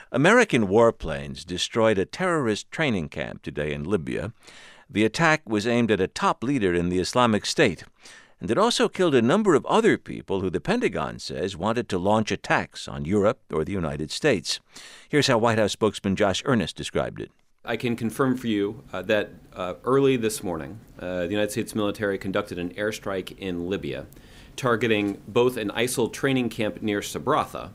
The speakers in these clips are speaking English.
American warplanes destroyed a terrorist training camp today in Libya. The attack was aimed at a top leader in the Islamic State, and it also killed a number of other people who the Pentagon says wanted to launch attacks on Europe or the United States. Here's how White House spokesman Josh Earnest described it. I can confirm for you that early this morning, the United States military conducted an airstrike in Libya, targeting both an ISIL training camp near Sabratha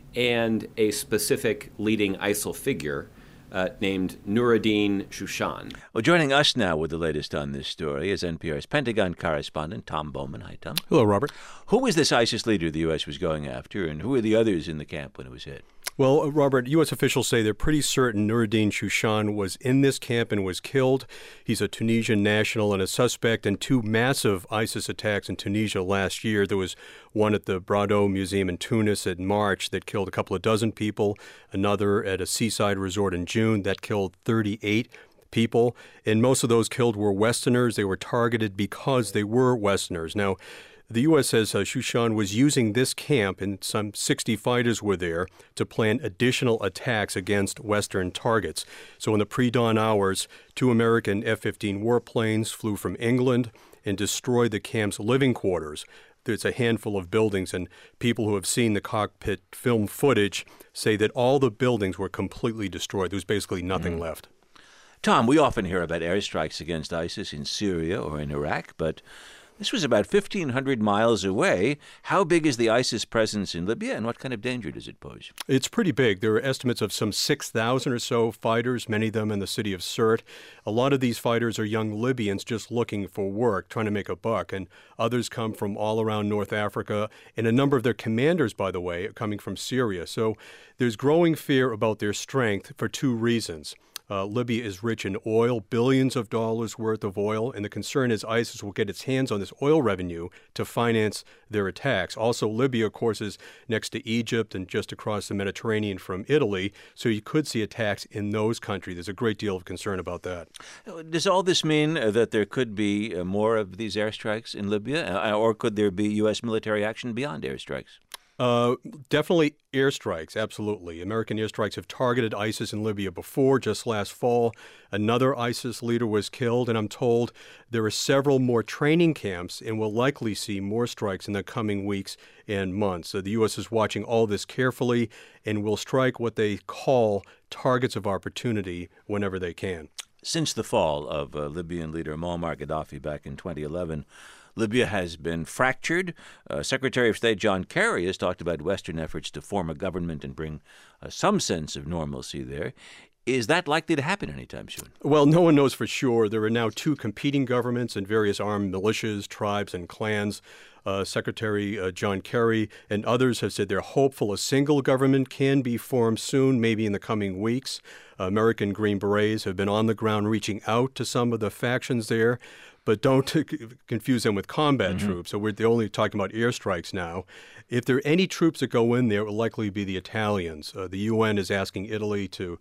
and a specific leading ISIL figure named Nuruddin Shushan. Well, joining us now with the latest on this story is NPR's Pentagon correspondent Tom Bowman. Hi, Tom. Hello, Robert. Who was this ISIS leader the U.S. was going after, and who were the others in the camp when it was hit? Well, Robert, U.S. officials say they're pretty certain Nuruddin Shushan was in this camp and was killed. He's a Tunisian national and a suspect in two massive ISIS attacks in Tunisia last year. There was one at the Brado Museum in Tunis in March that killed a couple of dozen people, another at a seaside resort in June that killed 38 people, and most of those killed were Westerners. They were targeted because they were Westerners. Now, the U.S. says Shushan was using this camp, and some 60 fighters were there, to plan additional attacks against Western targets. So in the pre-dawn hours, 2 American F-15 warplanes flew from England and destroyed the camp's living quarters. There's a handful of buildings, and people who have seen the cockpit film footage say that all the buildings were completely destroyed. There was basically nothing left. Tom, we often hear about airstrikes against ISIS in Syria or in Iraq, but this was about 1,500 miles away. How big is the ISIS presence in Libya, and what kind of danger does it pose? It's pretty big. There are estimates of some 6,000 or so fighters, many of them in the city of Sirte. A lot of these fighters are young Libyans just looking for work, trying to make a buck, and others come from all around North Africa, and a number of their commanders, by the way, are coming from Syria. So there's growing fear about their strength for 2 reasons. Libya is rich in oil, billions of dollars worth of oil, and the concern is ISIS will get its hands on this oil revenue to finance their attacks. Also, Libya, of course, is next to Egypt and just across the Mediterranean from Italy, so you could see attacks in those countries. There's a great deal of concern about that. Does all this mean that there could be more of these airstrikes in Libya, or could there be U.S. military action beyond airstrikes? Definitely airstrikes, absolutely. American airstrikes have targeted ISIS in Libya before. Just last fall, another ISIS leader was killed, and I'm told there are several more training camps, and we'll likely see more strikes in the coming weeks and months. So the U.S. is watching all this carefully and will strike what they call targets of opportunity whenever they can. Since the fall of Libyan leader Muammar Gaddafi back in 2011, Libya has been fractured. Secretary of State John Kerry has talked about Western efforts to form a government and bring some sense of normalcy there. Is that likely to happen anytime soon? Well, no one knows for sure. There are now 2 competing governments and various armed militias, tribes, and clans. Secretary John Kerry and others have said they're hopeful a single government can be formed soon, maybe in the coming weeks. American Green Berets have been on the ground reaching out to some of the factions there, but don't confuse them with combat troops. So they're only talking about airstrikes now. If there are any troops that go in there, it will likely be the Italians. The UN is asking Italy to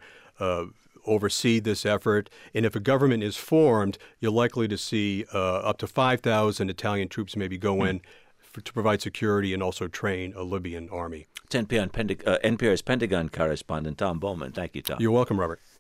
oversee this effort. And if a government is formed, you're likely to see up to 5,000 Italian troops maybe go in to provide security and also train a Libyan army. It's NPR's Pentagon correspondent Tom Bowman. Thank you, Tom. You're welcome, Robert.